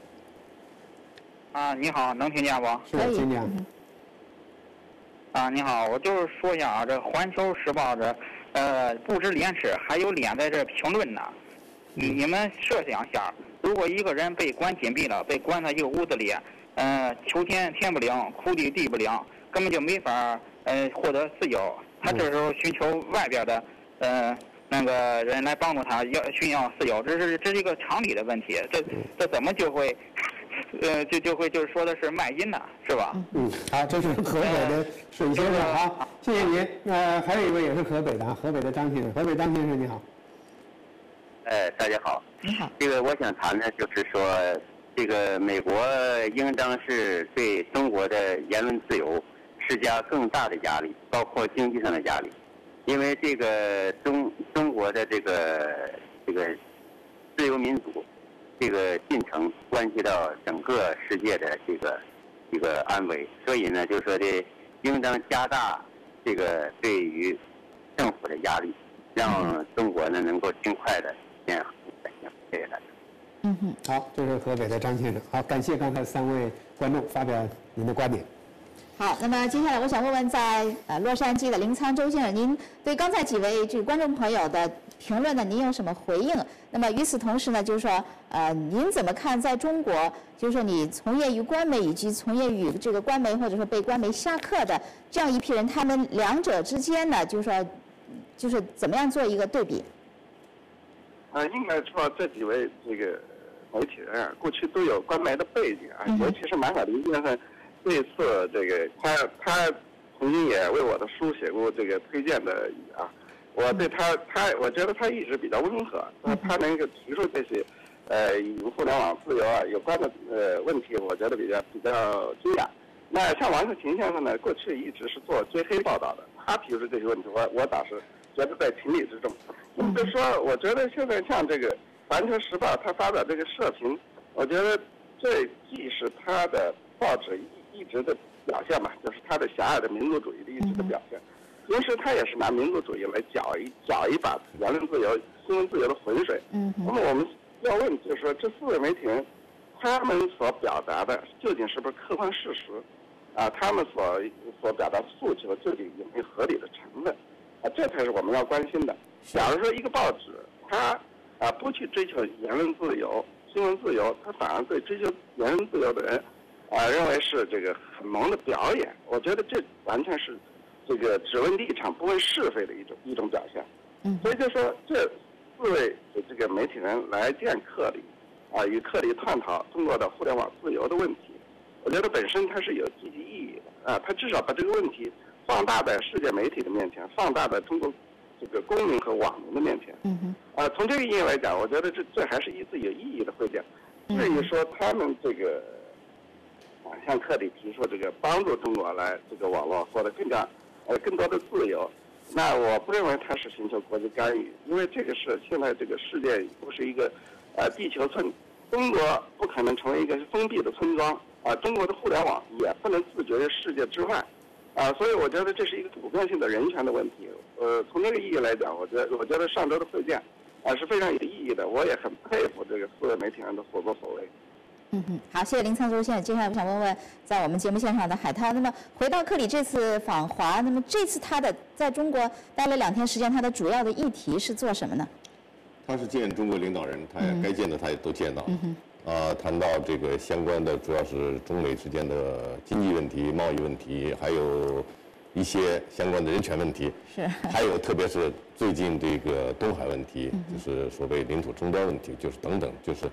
啊，你好，能听见不？ 是，听见。 啊，你好，我就是说一下啊，这《环球时报》这呃不知廉耻，还有脸在这评论呢。你你们设想一下，如果一个人被关紧闭了，被关在一个屋子里，呃，秋天天不凉，哭地地不凉，根本就没法呃获得自由。他这时候寻求外边的呃那个人来帮助他，要寻要自由，这是这是一个常理的问题。这这怎么就会？呃，就就会就是说的是卖淫呢，是吧？ 嗯，好，这是河北的水先生，好，谢谢您。呃，还有一位也是河北的，河北的张先生，河北张先生你好。 哎，大家好。 你好。 这个我想谈的就是说，这个美国应当是对中国的言论自由施加更大的压力，包括经济上的压力，因为这个中中国的这个这个自由民主。这个进程关系到整个世界的这个一个安危，所以呢，就是说的，应当加大这个对于政府的压力，让中国呢能够尽快的建好改革。谢谢大家。 嗯哼，好，这是河北的张先生。好，感谢刚才三位观众发表您的观点。 好，那么接下来我想问问在呃洛杉矶的林沧周先生，您对刚才几位这个观众朋友的评论呢，您有什么回应？那么与此同时呢，就是说，呃，您怎么看在中国，就是说你从业于官媒以及从业于这个官媒或者说被官媒下课的这样一批人，他们两者之间呢，就是说，就是怎么样做一个对比？ 呃，应该说这几位这个媒体人啊，过去都有官媒的背景啊，尤其是马凯林先生。这次这个他他曾经也为我的书写过这个推荐的语啊，我对他他我觉得他一直比较温和，他他能够提出这些呃与互联网自由啊有关的呃问题，我觉得比较比较惊讶。那像王克勤先生呢，过去一直是做追黑报道的，他提出这些问题，我我倒是觉得在情理之中。你就说，我觉得现在像这个《环球时报》他发表这个社评，我觉得这既是他的报纸一直的表现嘛，就是他的狭隘的民族主义的一直的表现。同时，他也是拿民族主义来搅一搅一把言论自由、新闻自由的浑水。嗯。那么我们要问，就是说这四位媒体人，他们所表达的究竟是不是客观事实？啊，他们所所表达的诉求究竟有没有合理的成分？啊，这才是我们要关心的。假如说一个报纸，它啊不去追求言论自由、新闻自由，它反而对追求言论自由的人，啊认为是这个很萌的表演。我觉得这完全是这个只问立场不问是非的一种一种表现。嗯，所以就说这四位的这个媒体人来见克里，啊与克里探讨中国的互联网自由的问题，我觉得本身它是有积极意义的啊，它至少把这个问题放大在世界媒体的面前，放大在中国这个公民和网民的面前。嗯哼。啊，从这个意义来讲，我觉得这这还是一次有意义的会见。至于说他们这个啊，向克里提出这个帮助中国来这个网络获得更加呃更多的自由，那我不认为他是寻求国际干预，因为这个是现在这个世界不是一个呃地球村，中国不可能成为一个封闭的村庄啊，中国的互联网也不能自绝于世界之外。啊，所以我觉得这是一个普遍性的人权的问题。呃，从这个意义来讲，我觉得我觉得上周的会见，啊是非常有意义的。我也很佩服这个四位媒体人的所作所为。 嗯哼，好，谢谢林沧州先生。接下来我想问问，在我们节目现场的海涛，那么回到克里这次访华，那么这次他的在中国待了两天时间，他的主要的议题是做什么呢？ 他是见中国领导人，他也该见的他也都见到了。嗯哼。啊，谈到这个相关的，主要是中美之间的经济问题、贸易问题，还有一些相关的人权问题。 是。 还有特别是最近这个东海问题，就是所谓领土争端问题，就是等等，就是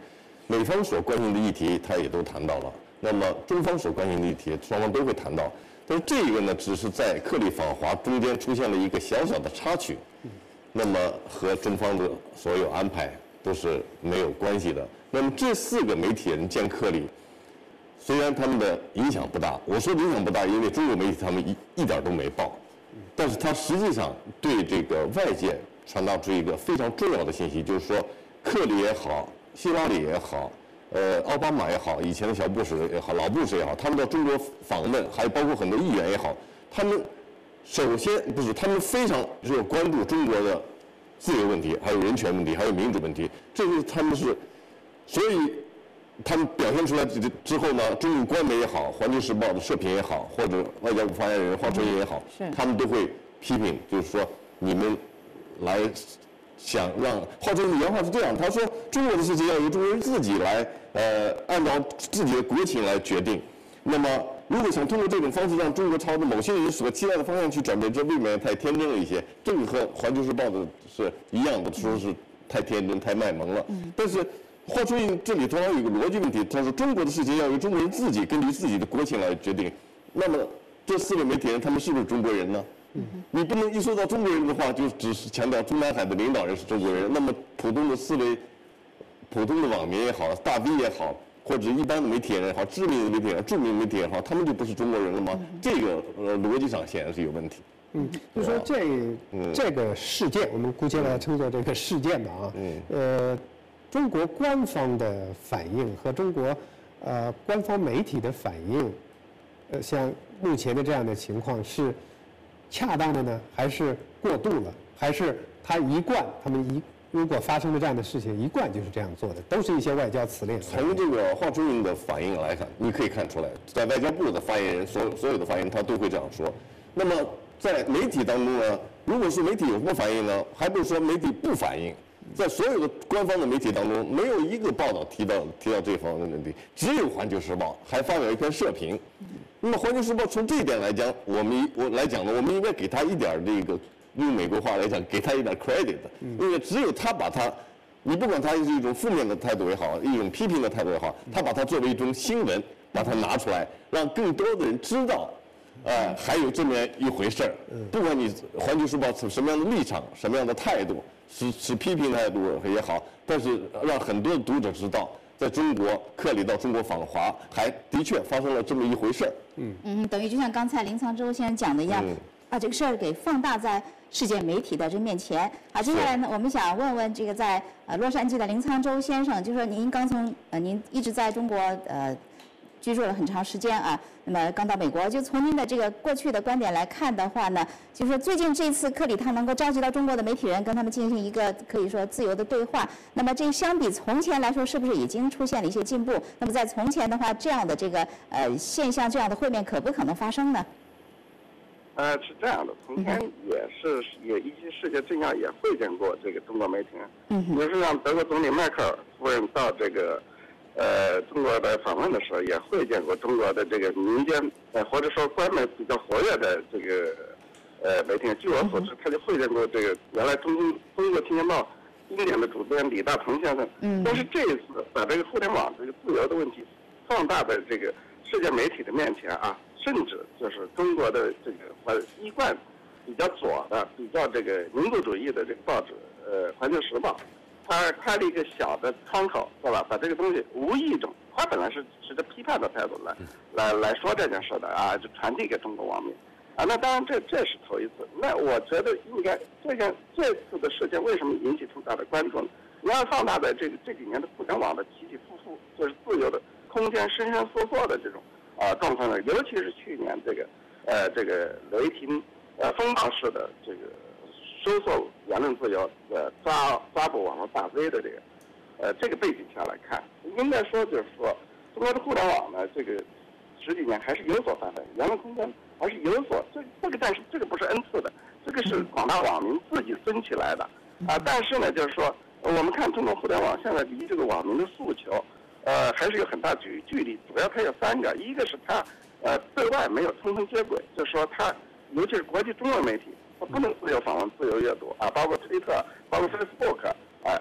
美方所关心的议题，他也都谈到了。那么中方所关心的议题，双方都会谈到。但是这个呢，只是在克里访华中间出现了一个小小的插曲，那么和中方的所有安排都是没有关系的。那么这四个媒体人见克里，虽然他们的影响不大，我说影响不大，因为中国媒体他们一一点都没报，但是他实际上对这个外界传达出一个非常重要的信息，就是说，克里也好，希拉里也好，呃，奥巴马也好，以前的小布什也好，老布什也好，他们到中国访问，还有包括很多议员也好，他们首先不是他们非常热关注中国的自由问题，还有人权问题，还有民主问题，这是他们是，所以他们表现出来之之后呢，中国官媒也好，《环球时报》的社评也好，或者外交部发言人华春莹也好，他们都会批评，就是说你们来想让华春莹的原话是这样，他说中国的事情要由中国人自己来，呃，按照自己的国情来决定。那么，如果想通过这种方式让中国朝着某些人所期待的方向去转变，这未免太天真了一些。这个和《环球时报》的是一样的，说是太天真、太卖萌了。但是华春莹这里同样有一个逻辑问题，他说中国的事情要由中国人自己根据自己的国情来决定。那么这四位媒体人他们是不是中国人呢？你不能一说到中国人的话，就只是强调中南海的领导人是中国人。那么普通的四位、普通的网民也好，大 V 也好，或者一般的媒体人也好，知名的媒体人、著名媒体人也好，他们就不是中国人了吗？这个呃逻辑上显然是有问题。 嗯，就说这、嗯、这个事件，我们姑且把它称作这个事件吧啊。嗯。呃，中国官方的反应和中国呃官方媒体的反应，呃，像目前的这样的情况是恰当的呢，还是过度了？还是他一贯他们一如果发生了这样的事情，一贯就是这样做的，都是一些外交辞令。 从这个华春莹的反应来看，你可以看出来，在外交部的发言人所所有的发言人他都会这样说。那么在媒体当中呢，如果是媒体有什么反应呢？还不是说媒体不反应？在所有的官方的媒体当中，没有一个报道提到提到这方面的问题，只有《环球时报》还发表一篇社评。那么《环球时报》从这一点来讲，我们我来讲呢，我们应该给他一点这个，用美国话来讲，给他一点 credit，因为只有他把他，你不管他是一种负面的态度也好，一种批评的态度也好，他把它作为一种新闻，把它拿出来，让更多的人知道，呃，还有这么一回事儿。不管你《环球时报》持什么样的立场，什么样的态度，是是批评态度也好，但是让很多的读者知道，在中国克里到中国访华，还的确发生了这么一回事儿。 嗯嗯，等于就像刚才林沧州先生讲的一样，嗯、把这个事儿给放大在世界媒体的这面前。好，接下来呢，我们想问问这个在呃洛杉矶的林沧州先生，就是说您刚从呃您一直在中国呃居住了很长时间啊，那么刚到美国，就从您的这个过去的观点来看的话呢，就是说最近这次克里他能够召集到中国的媒体人，跟他们进行一个可以说自由的对话，那么这相比从前来说，是不是已经出现了一些进步？那么在从前的话，这样的这个呃现象，这样的会面可不可能发生呢？ 呃，是这样的，从前也是也一些世界政要也会见过这个中国媒体人，嗯，比如说让德国总理迈克尔夫人到这个。呃，中国的访问的时候，也会见过中国的这个民间，呃，或者说官媒比较活跃的这个呃媒体人。据我所知，他就会见过这个原来中中国青年报经典的主编李大鹏先生。嗯。但是这一次把这个互联网这个自由的问题放大在这个世界媒体的面前啊，甚至就是中国的这个呃一贯比较左的、比较这个民族主义的这个报纸，呃，《环球时报》。他开了一个小的窗口，对吧？把这个东西无意中，他本来是持着批判的态度来，来来说这件事的啊，就传递给中国网民，啊，那当然这这是头一次。那我觉得应该这件这次的事件为什么引起这么大的关注呢？你要放大在这个这几年的互联网的起起伏伏，就是自由的空间伸伸缩缩的这种啊状况呢，尤其是去年这个呃这个雷霆呃风暴式的这个。收缩言论自由，呃，抓抓捕网络大 V 的这个，呃，这个背景下来看，应该说就是说，中国的互联网呢，这个十几年还是有所发展，言论空间还是有所这这个，但是这个不是恩赐的，这个是广大网民自己争起来的啊。但是呢，就是说，我们看中国互联网现在离这个网民的诉求，呃，还是有很大距距离。主要它有三个，一个是它呃对外没有充分接轨，就是说它尤其是国际中文媒体。它不能自由访问、自由阅读啊，包括推特、包括 Facebook， 哎，我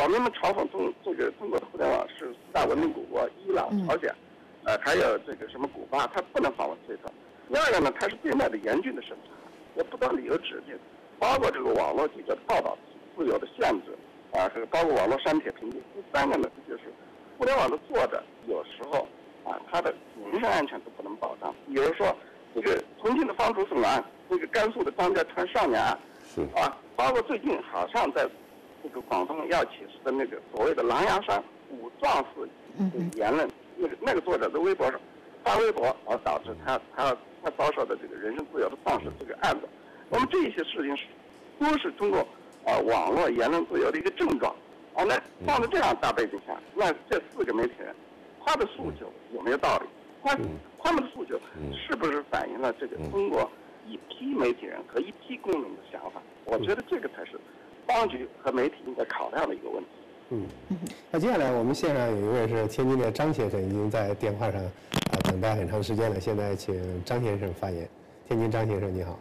网民们嘲讽中这个中国的互联网是四大文明古国，伊朗、朝鲜，呃，还有这个什么古巴，它不能访问推特。第二个呢，它是对外的严峻的审查，有不当理由指定，包括这个网络记者的报道自由的限制，啊，这个包括网络删帖评定。第三个呢，就是互联网的作者有时候啊，他的人身安全都不能保障。比如说这个重庆的方竹笋案，这个甘肃的张家川少年案， 是啊，包括最近好像在这个广东要起诉的那个所谓的狼牙山五壮士的言论，那个那个作者在微博上发微博，而导致他他他遭受的这个人身自由的丧失这个案子。那么这些事情是都是中国啊网络言论自由的一个症状啊。那放在这样大背景下，那这四个媒体人他的诉求有没有道理？他他们的诉求是不是反映了这个中国一批媒体人和一批公民的想法？我觉得这个才是当局和媒体应该考量的一个问题。 嗯，那接下来我们线上有一位是天津的张先生，已经在电话上啊、呃、等待很长时间了。现在请张先生发言。天津张先生，你好。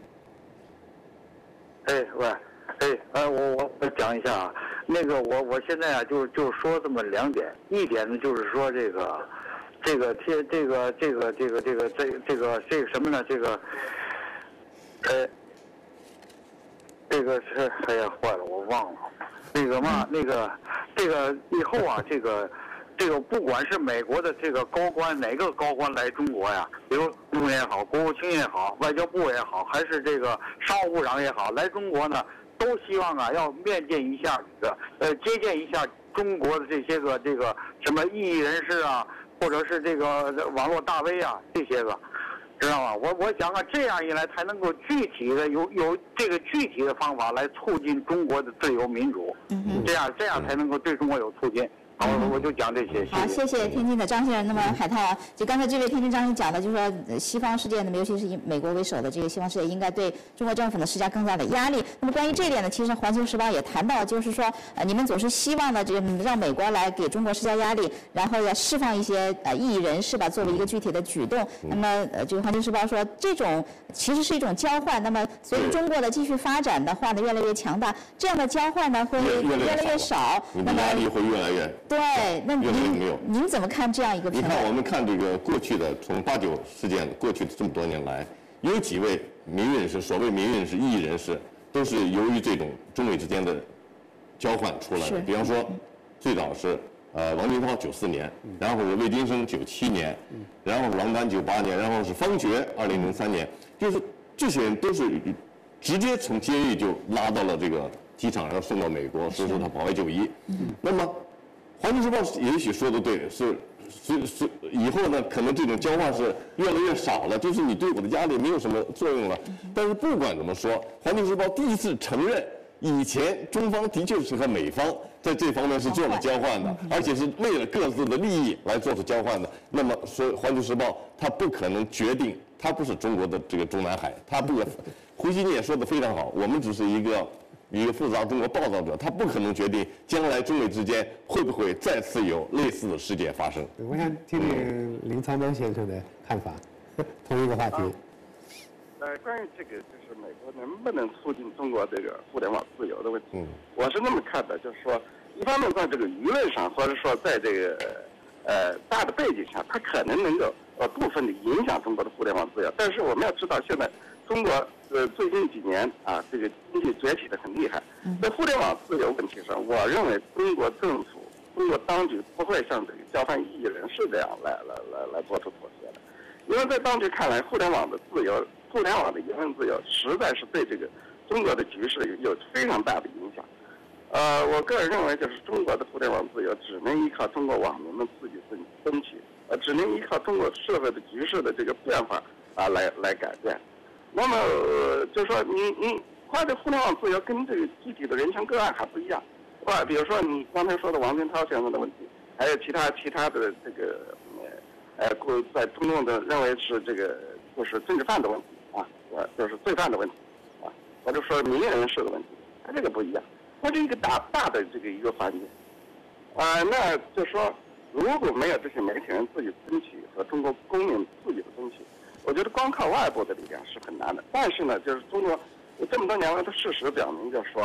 哎喂，哎呃我我我讲一下啊，那个我我现在啊就就说这么两点，一点呢就是说这个这个贴这个这个这个这个这这个这个什么呢？这个呃这个是哎呀坏了，我忘了。那个嘛，那个，这个以后啊，这个，这个不管是美国的这个高官，哪个高官来中国呀，比如总统也好，国务卿也好，外交部也好，还是这个商务部长也好，来中国呢，都希望啊要面见一下这个，呃，接见一下中国的这些个这个什么异议人士啊，或者是这个网络大 V 啊这些个。知道吗？我我想啊，这样一来才能够具体的有有这个具体的方法来促进中国的自由民主，嗯、这样这样才能够对中国有促进。好，我就讲这些。 好，谢谢天津的张先生。那么海涛啊，就刚才这位天津张先生讲的，就是说西方世界呢，尤其是以美国为首的这个西方世界，应该对中国政府呢施加更大的压力。那么关于这一点呢，其实《环球时报》也谈到，就是说呃，你们总是希望呢，这个让美国来给中国施加压力，然后要释放一些呃异议人士吧，作为一个具体的举动。那么呃，这个《环球时报》说，这种其实是一种交换。那么随着中国的继续发展的话呢，越来越强大，这样的交换呢会越来越少， 那么压力会越来越。 对，那您您怎么看这样一个评论？ 你看，我们看这个过去的从八九事件过去的这么多年来，有几位民人士，所谓民人士、异议人士，都是由于这种中美之间的交换出来的。比方说，最早是呃王明涛九四年，然后是魏金生九七年，然后是王丹九八年，然后是方觉二零零三年，就是这些人都是直接从监狱就拉到了这个机场，然后送到美国，所以说他保外就医。那么《环球时报》也许说的对，是是是，以后呢，可能这种交换是越来越少了，就是你对我的压力没有什么作用了。但是不管怎么说，《环球时报》第一次承认，以前中方的确是和美方在这方面是做了交换的，而且是为了各自的利益来做出交换的。那么说，《环球时报》它不可能决定，它不是中国的这个中南海，它不。胡锡进也说的非常好，我们只是一个。一个复杂中国报道者，他不可能决定将来中美之间会不会再次有类似的事件发生。 我想听听林苍东先生的看法，同一个话题。 呃，关于这个就是美国能不能促进中国这个互联网自由的问题，嗯、我是那么看的，就是说，一方面在这个舆论上，或者说在这个呃大的背景下，它可能能够呃部分的影响中国的互联网自由，但是我们要知道，现在中国。呃，最近几年啊，这个经济崛起的很厉害。在互联网自由问题上，我认为中国政府、中国当局不会像这个交换异议人士这样来来来来做出妥协的，因为在当局看来，互联网的自由、互联网的言论自由，实在是对这个中国的局势有非常大的影响。呃，我个人认为，就是中国的互联网自由只能依靠中国网民们自己争争取，呃，只能依靠中国社会的局势的这个变化啊来来改变。那么、呃、就说你你它的互联网自由跟这个具体的人权个案还不一样，是吧？比如说你刚才说的王金涛先生的问题，还有其他其他的这个呃呃在中共的认为是这个就是政治犯的问题啊，呃就是罪犯的问题啊，或者说民营人士的问题，它这个不一样，它是一个大大的这个一个环节啊、呃，那就说如果没有这些媒体人自己争取和中国公民自己的争取。我觉得光靠外部的力量是很难的，但是呢，就是中国这么多年来的事实表明，就是说，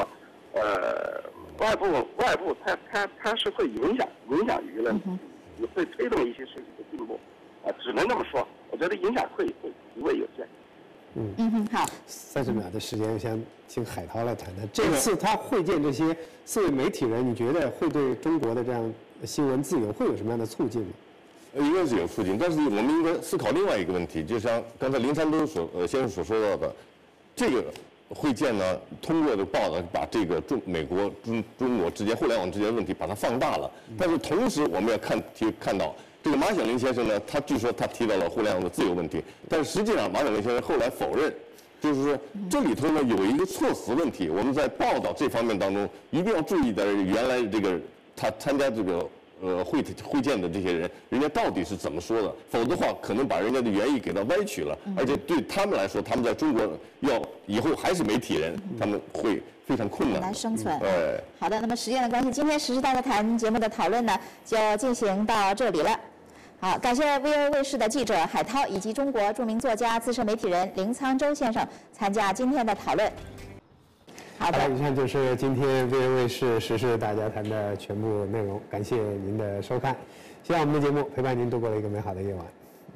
呃，外部外部它它它是会影响影响舆论，也会推动一些事情的进步，啊，只能这么说。我觉得影响会会不会有限。 嗯嗯哼，好。 三十秒的时间，我想请海涛来谈谈这次他会见这些四位媒体人，你觉得会对中国的这样新闻自由会有什么样的促进呢？ 呃，应该是有促进，但是我们应该思考另外一个问题，就像刚才林三东所呃先生所说到的，这个会见呢，通过的报道把这个中美国中中国之间互联网之间的问题把它放大了，但是同时我们要看提看到。这个马晓林先生呢，他据说他提到了互联网的自由问题，但实际上马晓林先生后来否认，就是说这里头呢有一个措辞问题，我们在报道这方面当中一定要注意的，原来这个他参加这个呃会会见的这些人，人家到底是怎么说的，否则的话可能把人家的原意给他歪曲了，而且对他们来说，他们在中国要以后还是媒体人，他们会非常困难， 很难生存。 哎， 好的，那么时间的关系，今天时事大家谈节目的讨论呢，就进行到这里了。好，感谢 V O A 卫视的记者海涛以及中国著名作家、资深媒体人林沧洲先生参加今天的讨论。好的， 以上就是今天 V O A 卫视时事大家谈的全部内容，感谢您的收看，希望我们的节目陪伴您度过了一个美好的夜晚。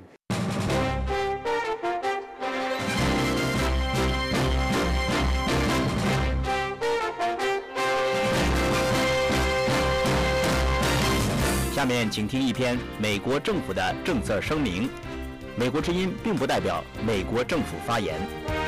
下面请听一篇美国政府的政策声明。美国之音并不代表美国政府发言。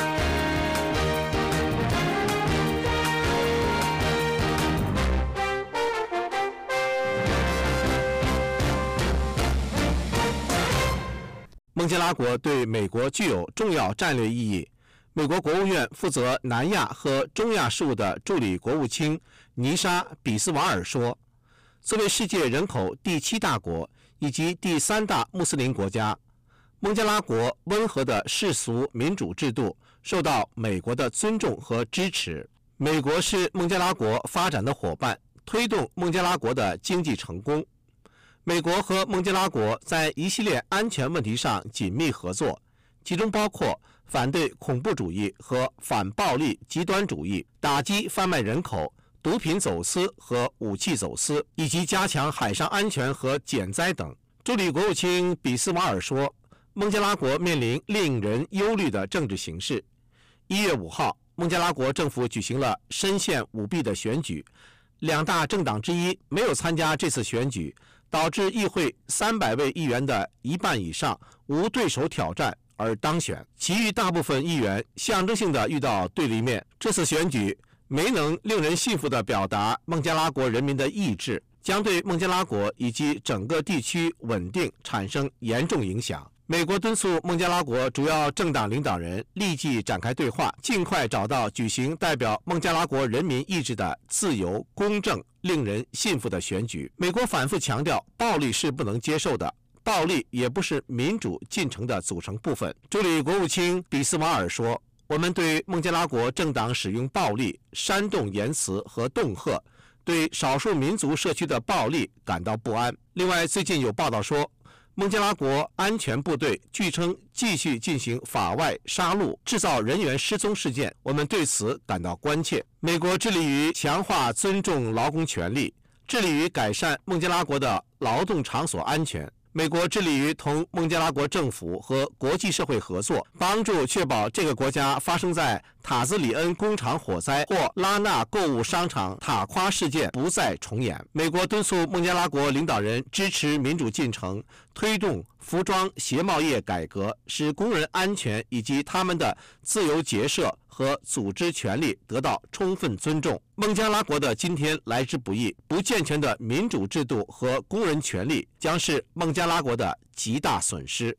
孟加拉国对美国具有重要战略意义。美国国务院负责南亚和中亚事务的助理国务卿尼莎·比斯瓦尔说，作为世界人口第七大国以及第三大穆斯林国家，孟加拉国温和的世俗民主制度受到美国的尊重和支持。美国是孟加拉国发展的伙伴，推动孟加拉国的经济成功。美国和孟加拉国在一系列安全问题上紧密合作，其中包括反对恐怖主义和反暴力极端主义，打击贩卖人口、毒品走私和武器走私，以及加强海上安全和减灾等。助理国务卿比斯瓦尔说，孟加拉国面临令人忧虑的政治形势。一月五号，孟加拉国政府举行了深陷舞弊的选举，两大政党之一没有参加这次选举，导致议会三百位议员的一半以上无对手挑战而当选，其余大部分议员象征性地遇到对立面。这次选举没能令人信服地表达孟加拉国人民的意志，将对孟加拉国以及整个地区稳定产生严重影响。美国敦促孟加拉国主要政党领导人立即展开对话，尽快找到举行代表孟加拉国人民意志的自由、公正、令人信服的选举。美国反复强调，暴力是不能接受的，暴力也不是民主进程的组成部分。助理国务卿比斯瓦尔说，我们对孟加拉国政党使用暴力、煽动言辞和恫吓，对少数民族社区的暴力感到不安。另外，最近有报道说，孟加拉国安全部队据称继续进行法外杀戮、制造人员失踪事件，我们对此感到关切。美国致力于强化尊重劳工权利，致力于改善孟加拉国的劳动场所安全。美国致力于同孟加拉国政府和国际社会合作，帮助确保这个国家发生在塔兹里恩工厂火灾或拉纳购物商场塔垮事件不再重演。美国敦促孟加拉国领导人支持民主进程，推动服装鞋帽业改革，使工人安全以及他们的自由结社和组织权利得到充分尊重。孟加拉国的今天来之不易，不健全的民主制度和工人权利将是孟加拉国的极大损失。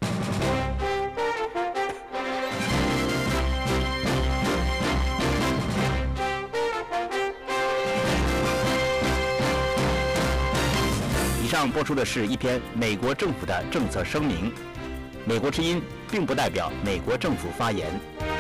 以上播出的是一篇美国政府的政策声明。美国之音并不代表美国政府发言。